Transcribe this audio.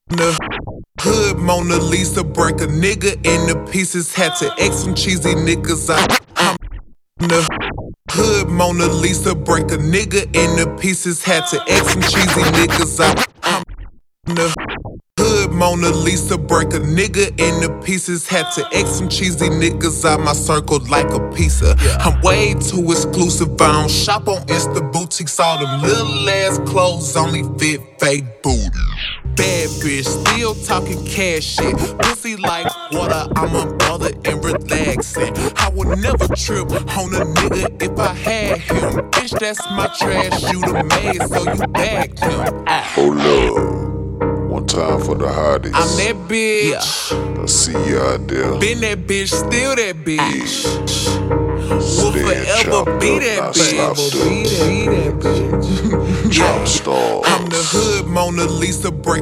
The hood Mona Lisa, break a nigga into pieces. Had to X some cheesy niggas out. I'm the hood Mona Lisa, break a nigga into pieces. Had to X some cheesy niggas out. I'm the hood Mona Lisa, break a nigga into pieces. Had to X some cheesy niggas out my circle like a pizza. I'm way too exclusive, I don't shop on Insta boutiques. All them little ass clothes only fit fake booty. Bad bitch, still talking cash shit. Pussy like water, I'm unbothered and relaxing. I would never trip on a nigga if I had him. Bitch, that's my trash, you the maid, so you bagged him. Hold up, one time for the hotties. I'm that bitch. I see you out there. Been that bitch, still that bitch. Will Stay forever be that bitch. Drop star. I'm the hood Mona Lisa, break